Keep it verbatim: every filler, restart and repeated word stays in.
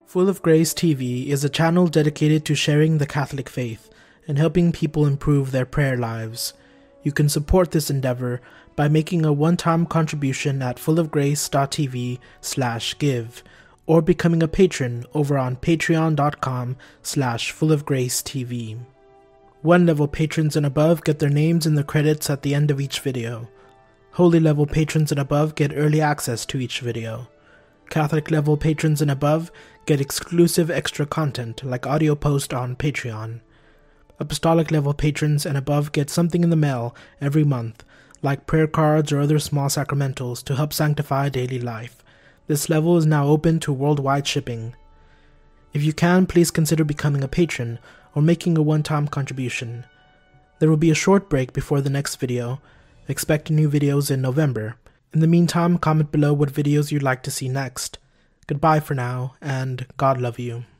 Full of Grace T V is a channel dedicated to sharing the Catholic faith and helping people improve their prayer lives. You can support this endeavor by making a one-time contribution at fullofgrace.tv slash give or becoming a patron over on patreon.com slash fullofgracetv. One-level patrons and above get their names in the credits at the end of each video. Holy-level patrons and above get early access to each video. Catholic-level patrons and above get exclusive extra content like audio post on Patreon. Apostolic-level patrons and above get something in the mail every month, like prayer cards or other small sacramentals to help sanctify daily life. This level is now open to worldwide shipping. If you can, please consider becoming a patron or making a one-time contribution. There will be a short break before the next video. Expect new videos in November. In the meantime, comment below what videos you'd like to see next. Goodbye for now, and God love you.